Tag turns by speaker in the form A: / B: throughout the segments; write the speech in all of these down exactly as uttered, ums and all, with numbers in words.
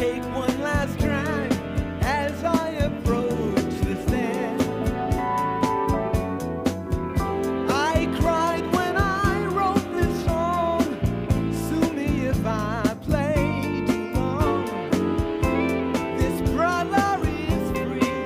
A: take one last drag as I approach the stand. I cried when I wrote this song. Sue me if I play too long. This brother is free.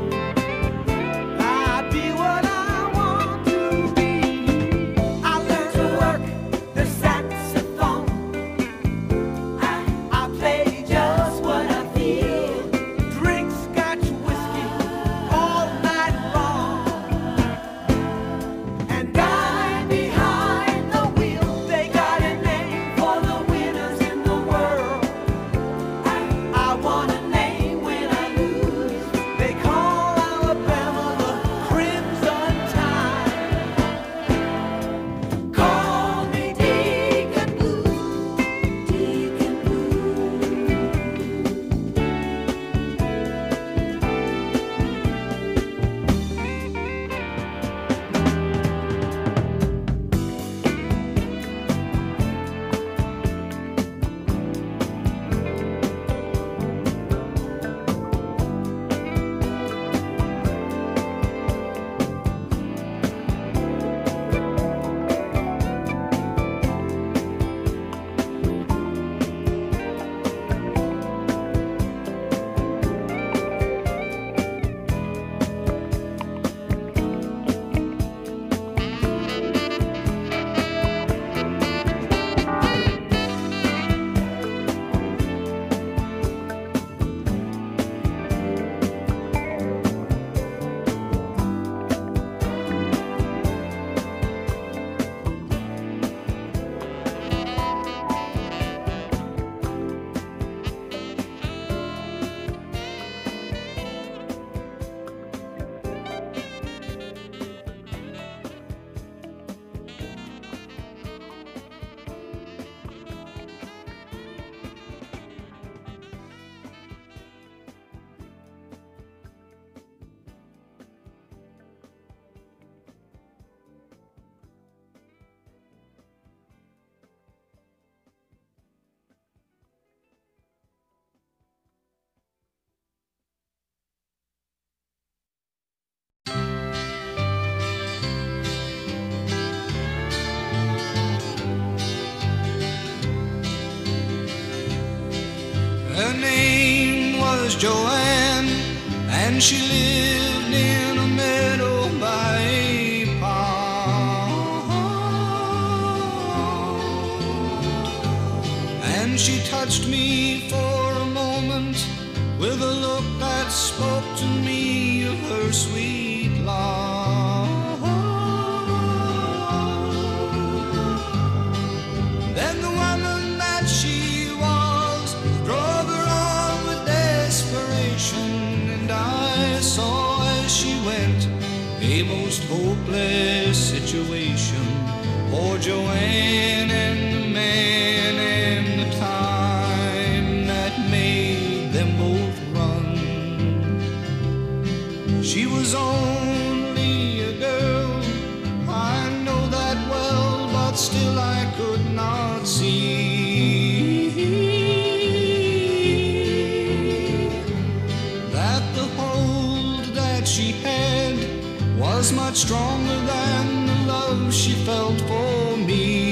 A: I be what I want to be. I learned to work the saxophone. I, I play just what I feel. Drink scotch whiskey all night long. And I behind the wheel. They got a name for the winners in the world. I, I want a name when I lose. They call Alabama the Crimson Tide. Call me Deacon Blue, Deacon Blue.
B: Her name was Joanne, and she lived in a meadow by a pond. And she touched me for a moment with a look that spoke to me of her sweet love. Then the woman that she was drove her on with desperation, and I saw as she went a most hopeless situation for Joanne and the man and the time that made them both run. She was only a girl, I know that well, but still I could not see that the hold that she had was much stronger than the love she felt for me.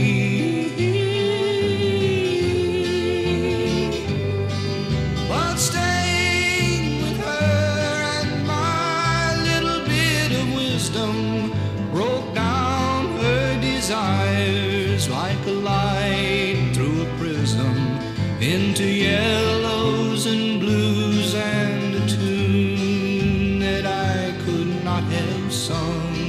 B: But staying with her and my little bit of wisdom broke down her desires like a light through a prism into yellows and blues and a tune that I could not have sung.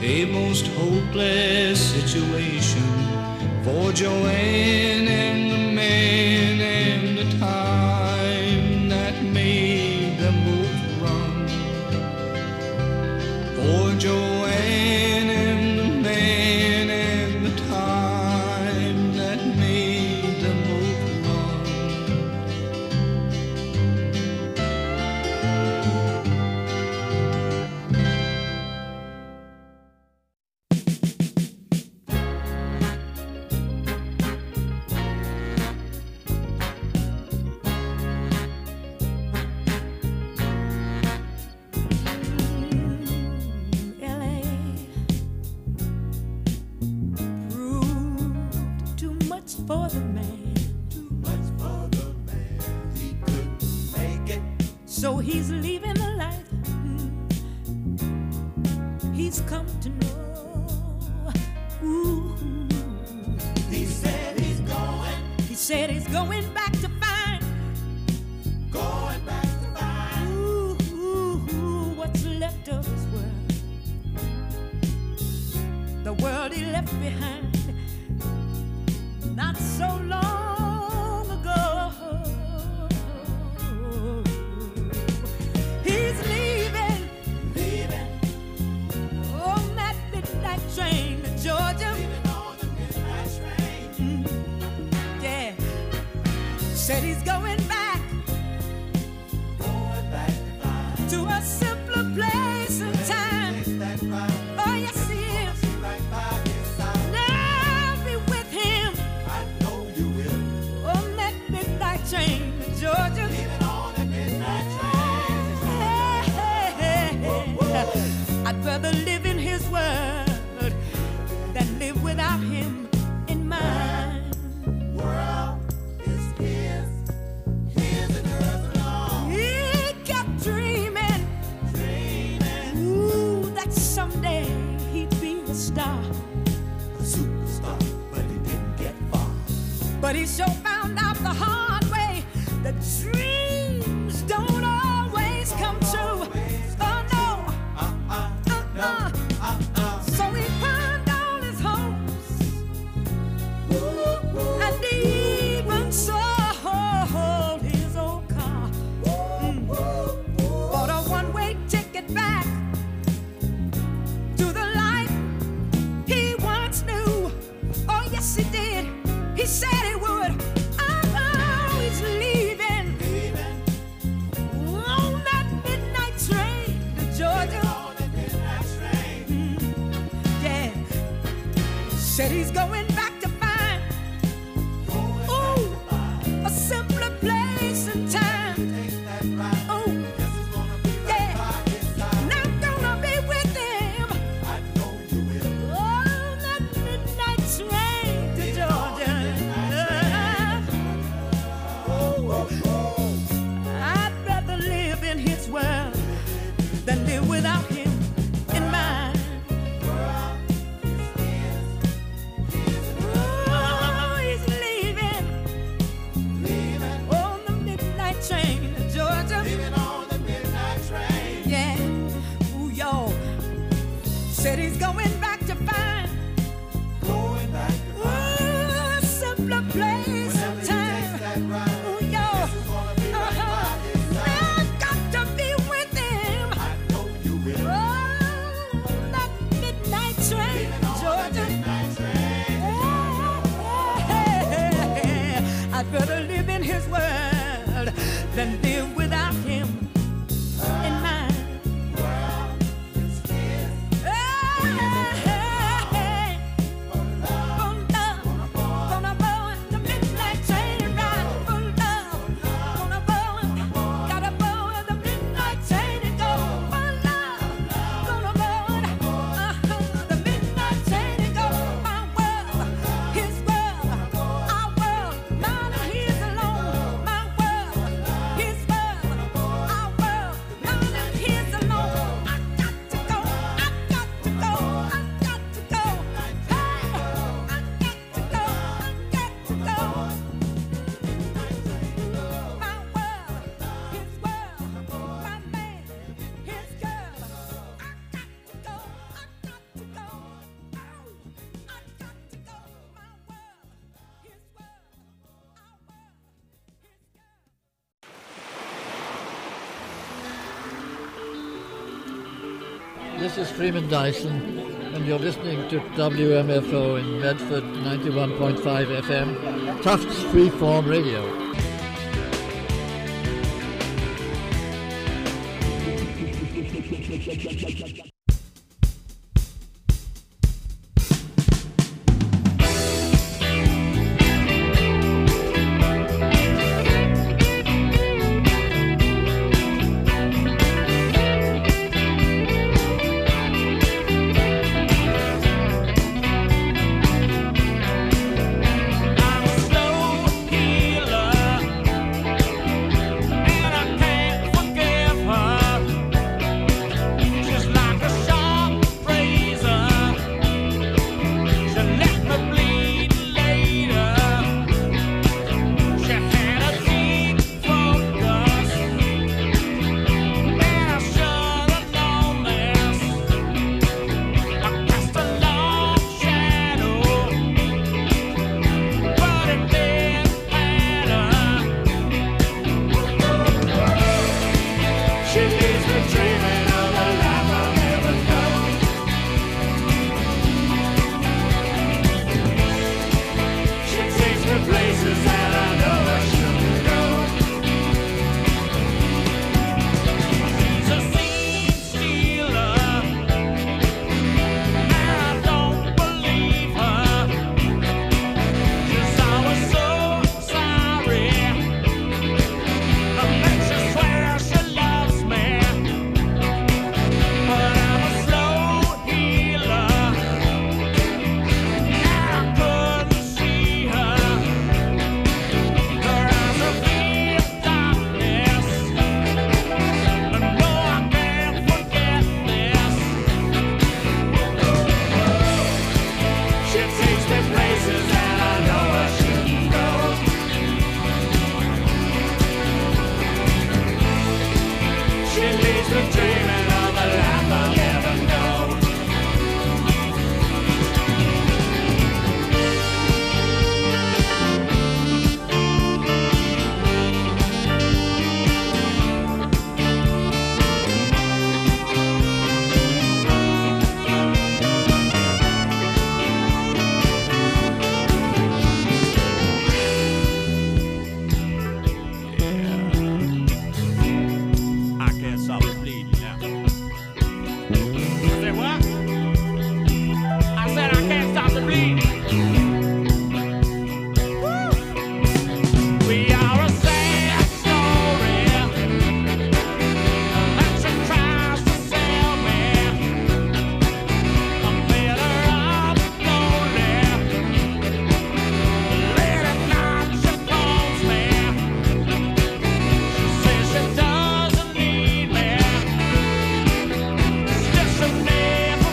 B: a most hopeless situation for Joanne and the man and the time that made them both run. For Joanne and the man and the time that made them both run.
A: L A proved too much for the man.
C: Too much for the man, he couldn't make it.
A: So he's leaving the life mm, he's come to know. Ooh.
C: He said he's going,
A: He said he's going back to find
C: going back to find.
A: ooh, ooh, ooh, what's left of his world. The world he left behind not so long ago. He's leaving
C: Leaving,
A: on that midnight train to Georgia.
C: leaving on the midnight train.
A: Mm, yeah. Said he's going back
C: Going back to find.
A: to a simpler place and time.
C: Takes that ride,
A: Oh, yes, he is.
C: see right by his side.
A: Now I'll be with him
C: I know you will.
A: on that midnight train to Georgia.
C: Leaving on the midnight train.
A: Hey, hey, hey. I'd rather live in his world than live without him in mine.
C: World is his, his and hers alone.
A: He kept dreaming,
C: Dreaming,
A: ooh, that someday he'd be a star.
C: a superstar, but he didn't get far.
A: But he sure found out the hard way that dreams don't always come true. Oh no,
C: Uh-uh, no,
A: uh-uh.
C: uh-uh.
A: So he pawned all his hopes and even sold his old car. Mm. Bought a one-way ticket back to the life he once knew. Oh yes he did. He said he would. Oh, he's leaving
C: Leaving
A: on that midnight train to Georgia.
C: on the midnight train.
A: Yeah. Said he's going back to find
C: Going
A: ooh,
C: back to find.
A: a simpler place and time.
C: Takes that ride.
A: Oh,
C: Guess it's gonna be right
A: yeah.
C: by his side.
A: And I'm gonna be with him
C: I know you will.
A: on that midnight train to Georgia. I'd rather live in his world than live without him in mine. Oh, he's leaving
C: Leaving,
A: on the midnight train to Georgia.
C: leaving on the midnight train.
A: Yeah, ooh, yo. Said he's going back to find
C: Going back to
A: ooh,
C: find.
A: a simpler place
C: Whenever
A: and
C: he
A: time.
C: takes that ride,
A: Ooh, yo.
C: guess it's gonna be right
A: Uh-huh.
C: by his side.
A: I've got to be with him
C: I know you will.
A: on that midnight train
C: Leaving
A: to
C: on the
A: Georgia.
C: midnight train.
A: I'd rather live in his world than live without him in mine.
C: World is his.
A: Hey,
C: For love,
A: for love, gonna board the midnight train and ride for love. Gonna board, gotta board the midnight train and go for love. Gonna board uh-huh, the midnight train and go. My world, his world, our world, mine and his alone. My world, his
D: This is Freeman Dyson, and you're listening to W M F O in Medford, ninety-one point five F M, Tufts Freeform Radio.
E: Never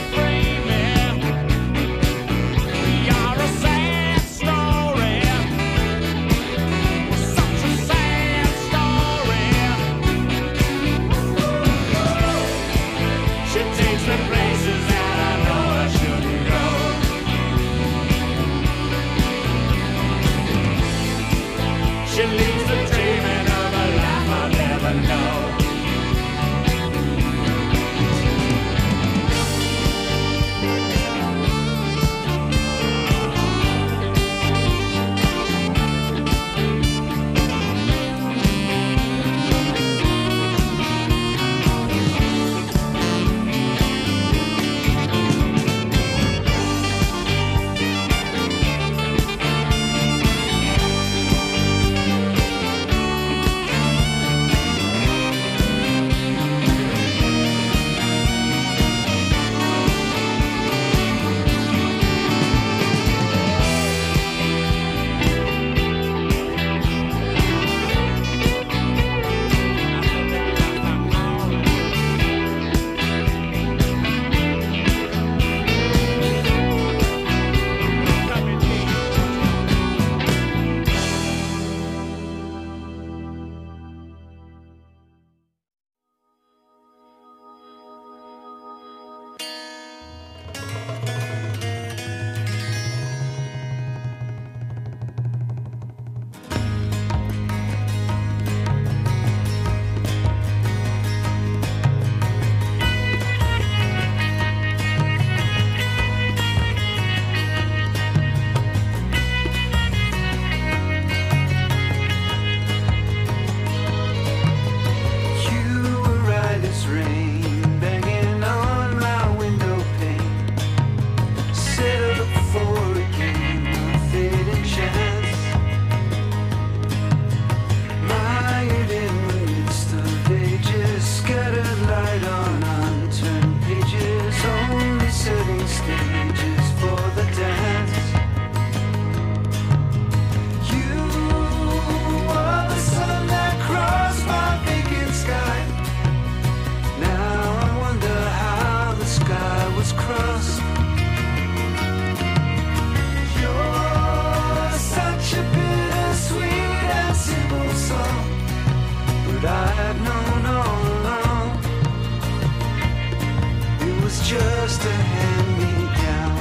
B: just a hand-me-down.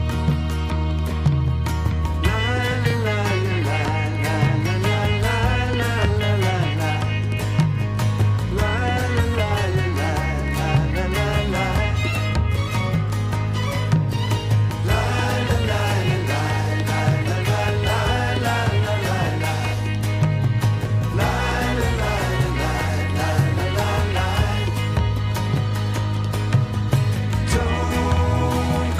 B: La la la la la la la la la la la. La la la la la la la la. La la la la la la la la la la la la. La la la la la la la la. Don't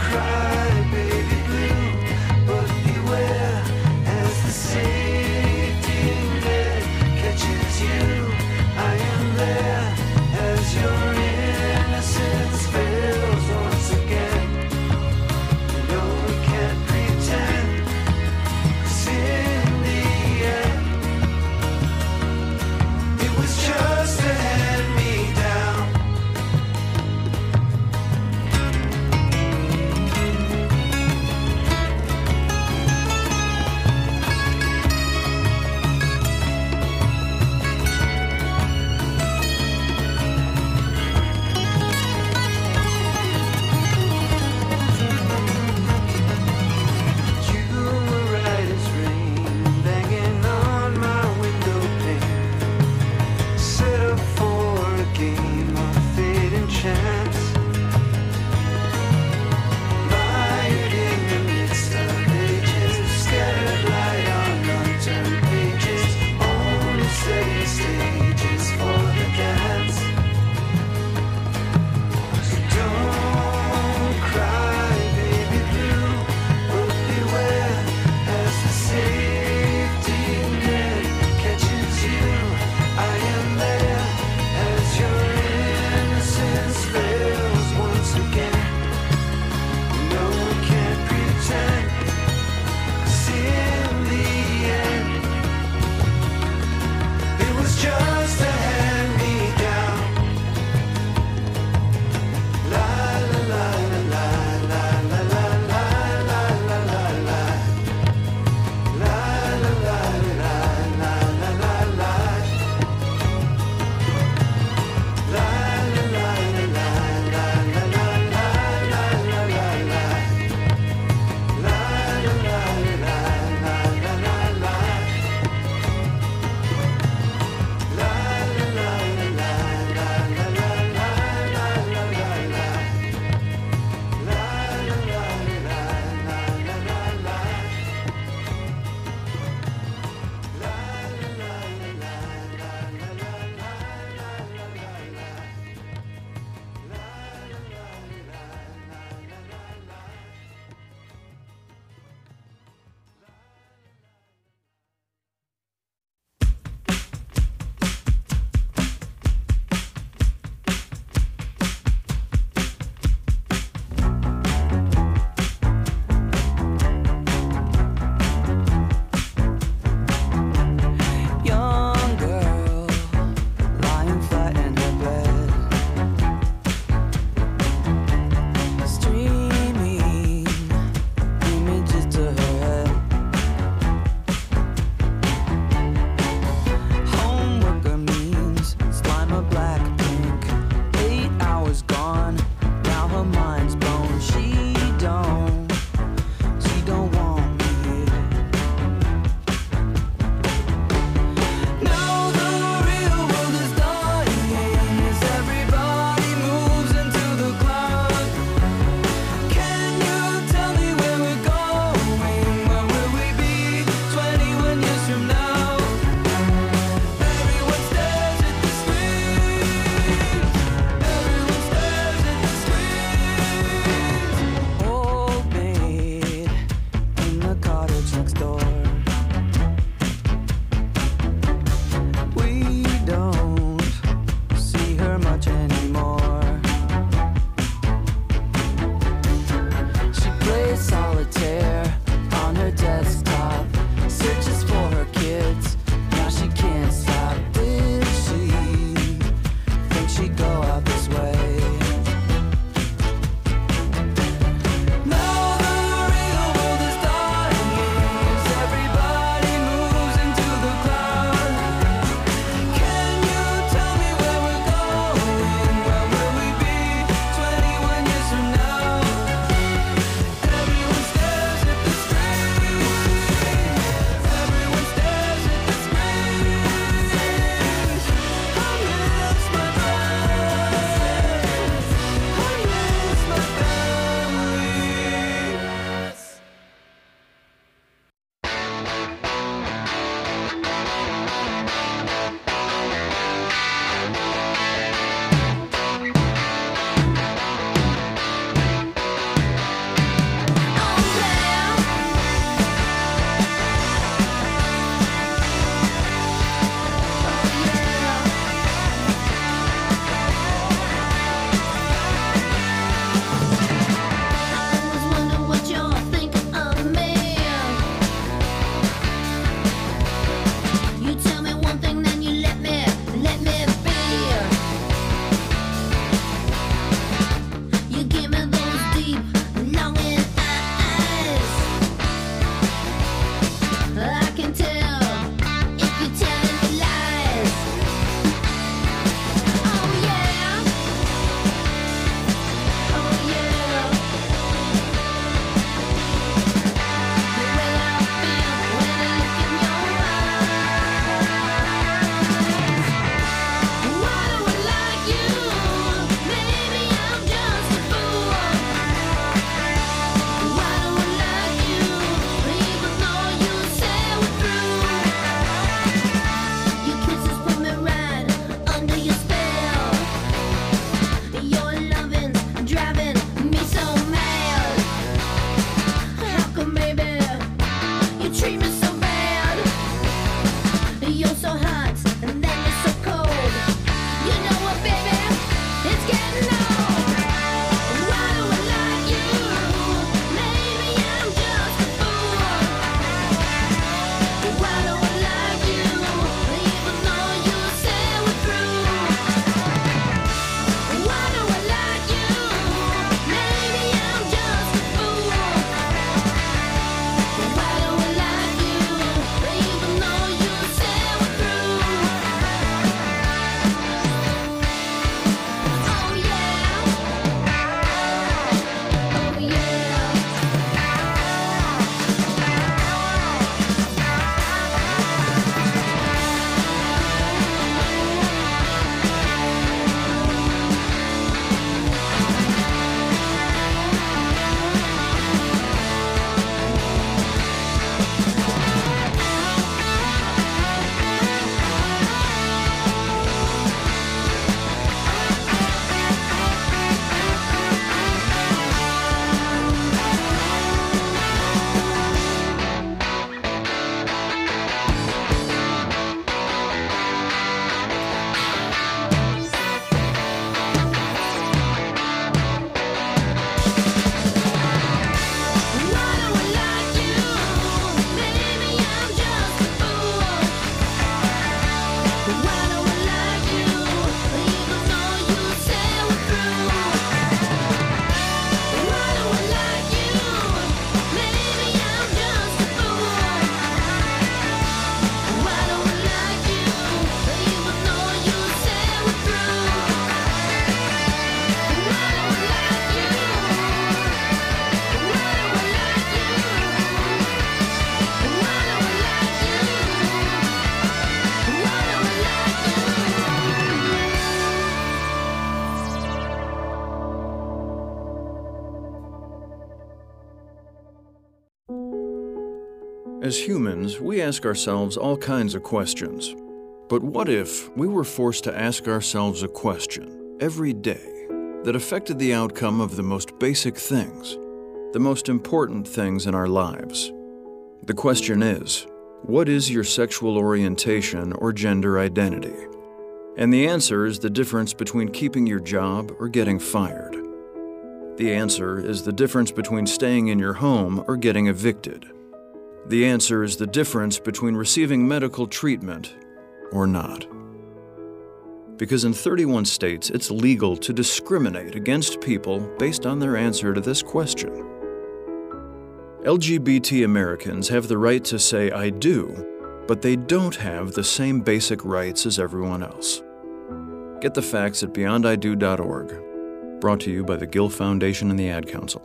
E: As humans, we ask ourselves all kinds of questions. But what if we were forced to ask ourselves a question every day that affected the outcome of the most basic things, the most important things in our lives? The question is, what is your sexual orientation or gender identity? And the answer is the difference between keeping your job or getting fired. The answer is the difference between staying in your home or getting evicted. The answer is the difference between receiving medical treatment or not. Because in thirty-one states, it's legal to discriminate against people based on their answer to this question. L G B T Americans have the right to say I do, but they don't have the same basic rights as everyone else. Get the facts at beyond I do dot org. Brought to you by the Gill Foundation and the Ad Council.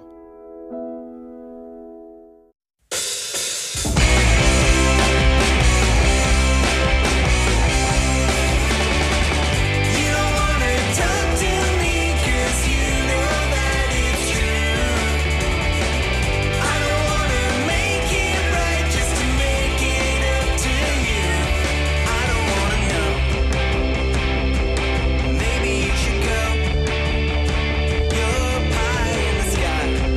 F: Maybe you should go. Your pie in the sky.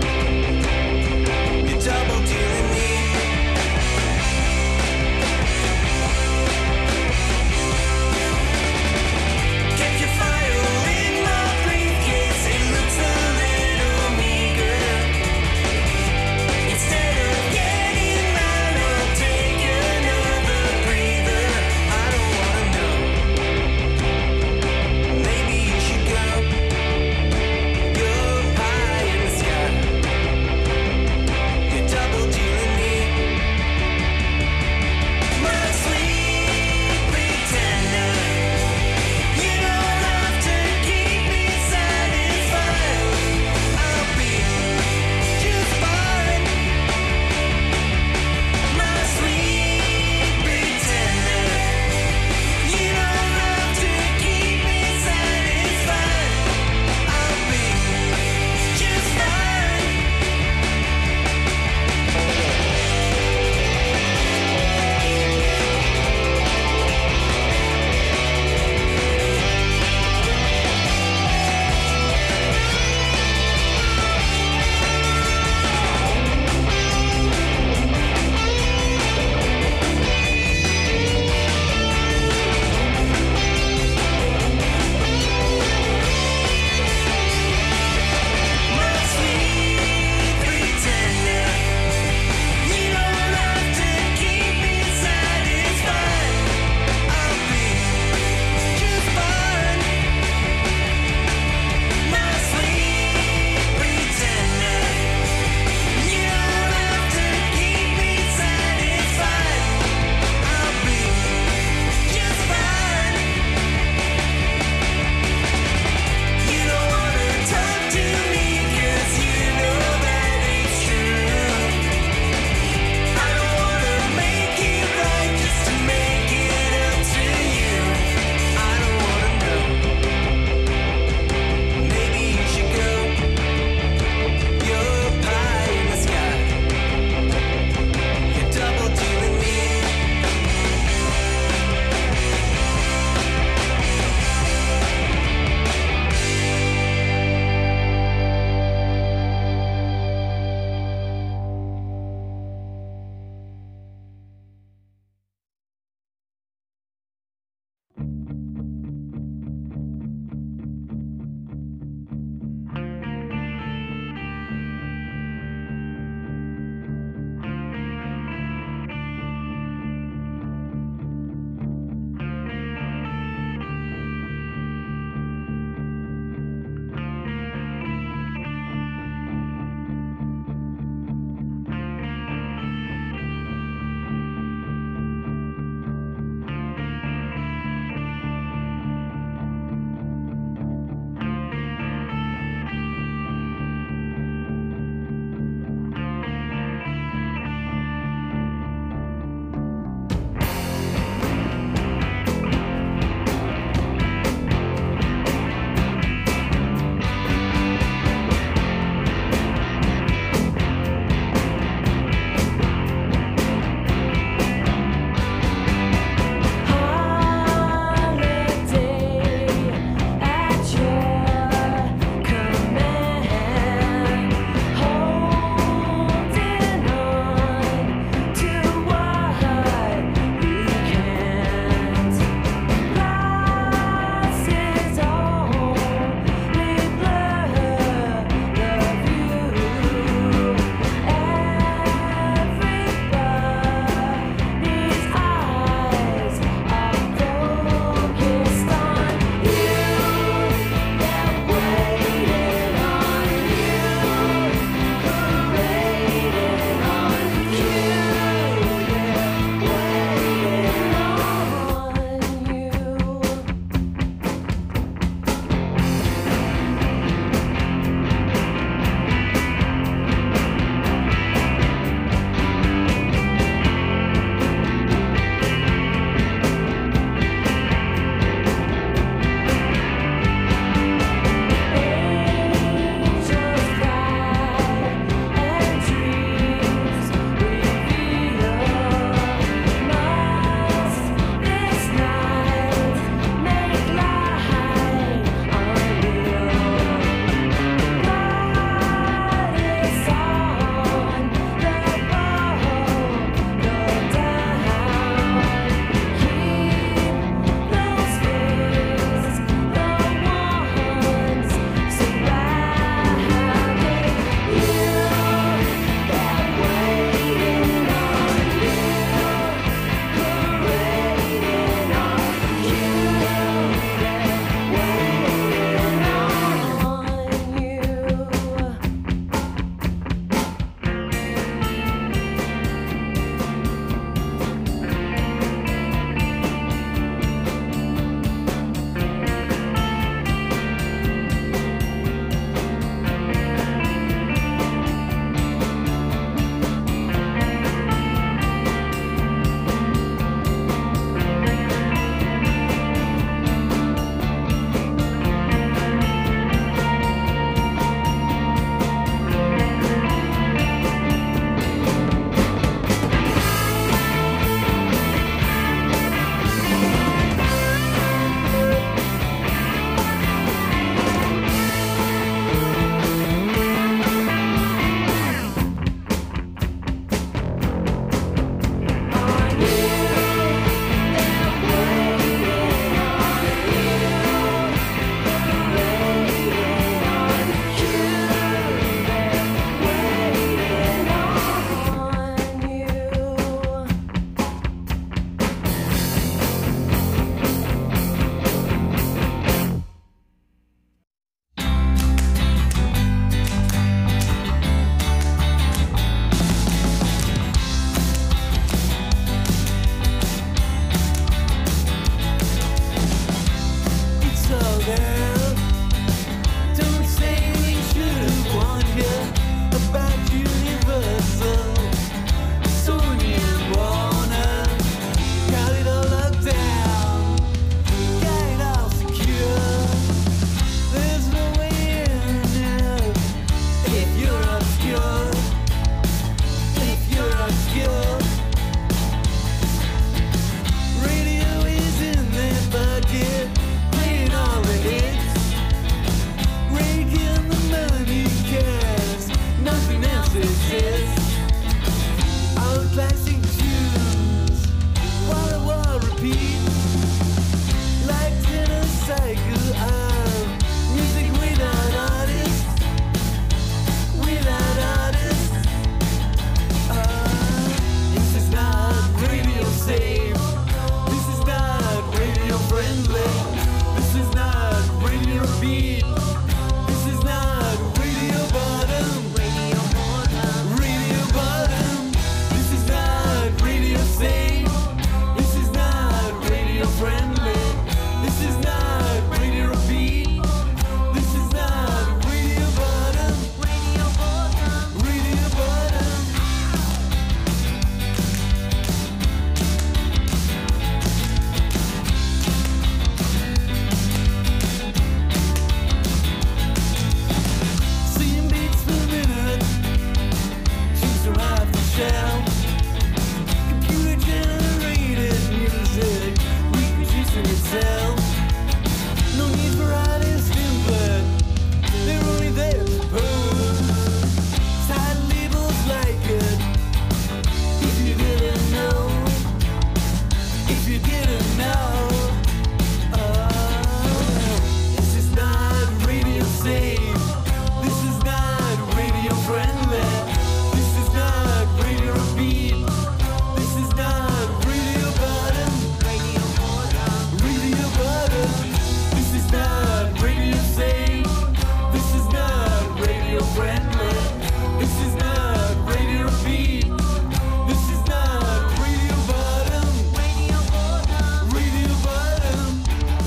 C: This is not Radio Beat. This is not Radio Bottom. Radio Bottom. Radio Bottom.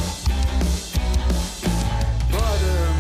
C: Bottom.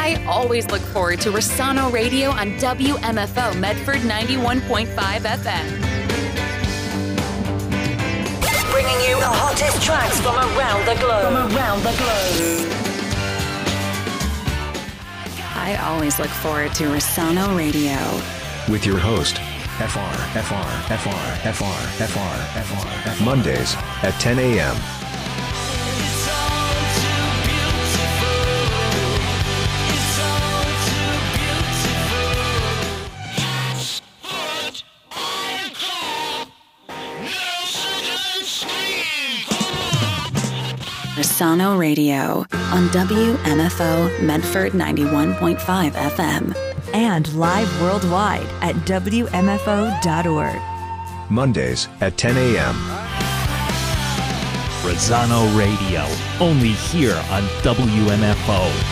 F: I always look forward to Rossano Radio on W M F O Medford ninety-one point five F M.
G: Bringing you the hottest tracks from around the globe. From around the globe.
F: I always look forward to Rossano Radio.
H: With your host, F R, F R, F R, F R, F R, F R, F R. Mondays at ten a.m.
F: Rossano Radio on W M F O Medford ninety-one point five F M.
I: And live worldwide at W M F O dot org.
H: Mondays at ten a.m.
J: Rossano Radio, only here on W M F O.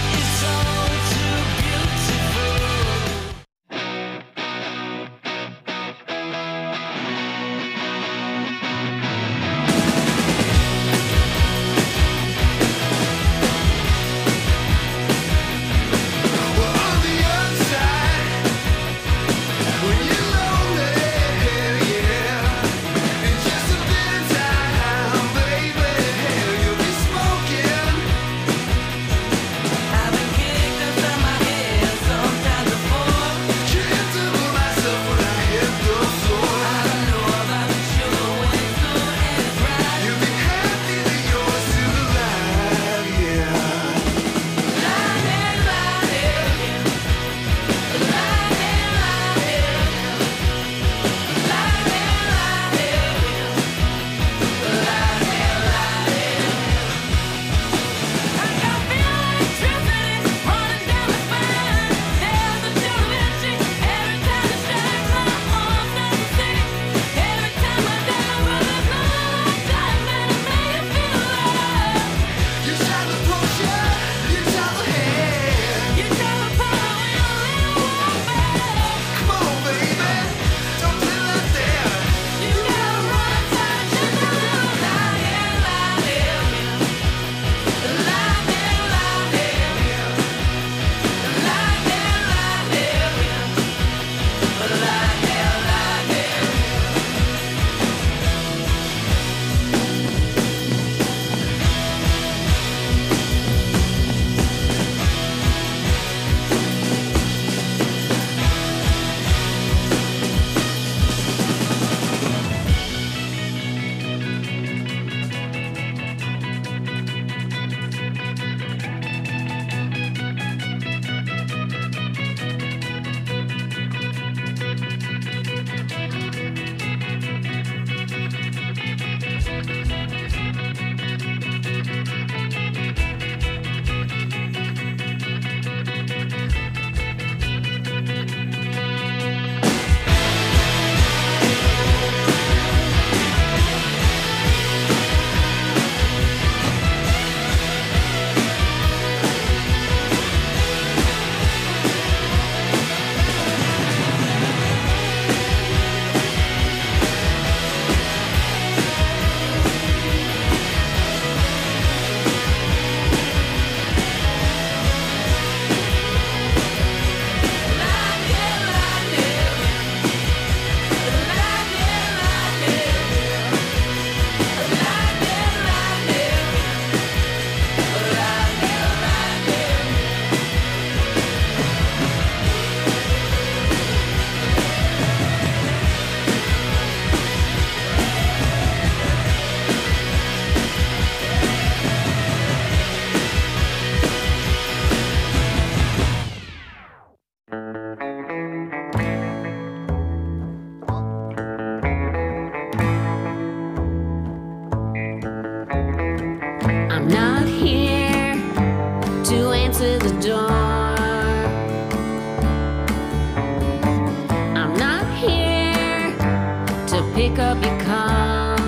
K: pick up your call.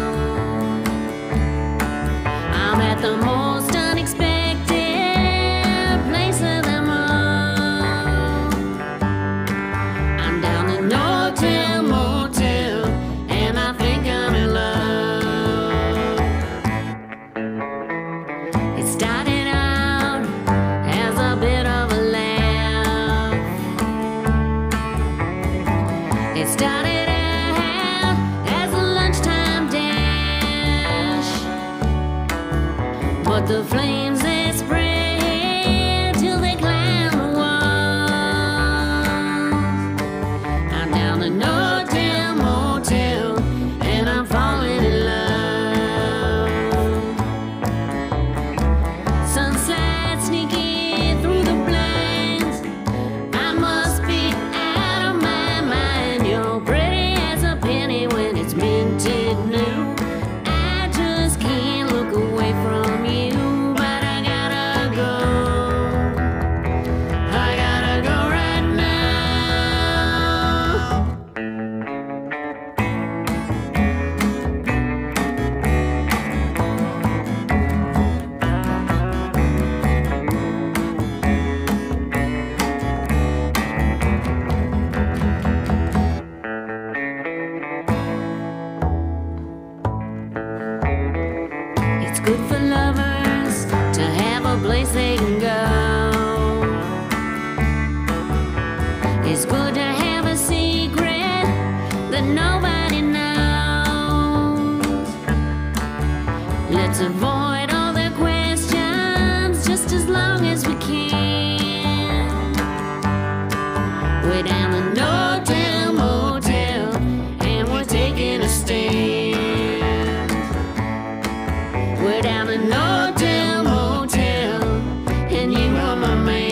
K: I'm at the most unexpected place of them all. I'm down the Nortel Motel, and I think I'm in love. It started out as a bit of a laugh. It started out as a lunchtime dash, but the flames they spread till they climb the walls. I'm down the Nortel Motel and I'm falling in love. Sunset sneaking through the blinds. I must be out of my mind. You're pretty as a penny when it's minted new. I just can't look away from you, but I gotta go. I gotta go right now. It's good for lovers to have a place they can go. It's good to have a secret that nobody knows. Let's avoid all the questions just as long as we can. We're down the Nortel Motel and we're taking a stand. We're down the Nortel Motel and you are my man.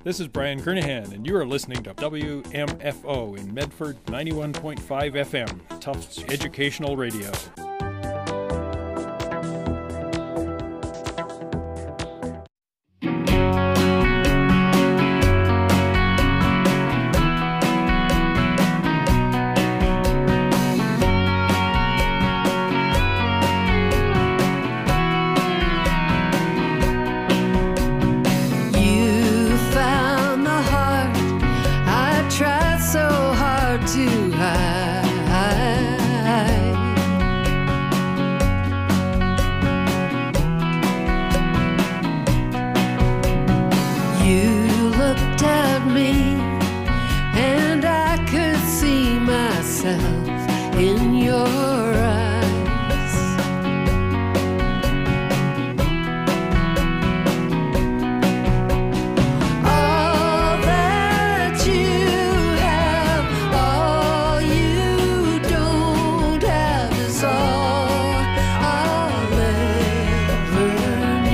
L: This is Brian Kernahan, and you are listening to W M F O in Medford ninety-one point five F M, Tufts Educational Radio.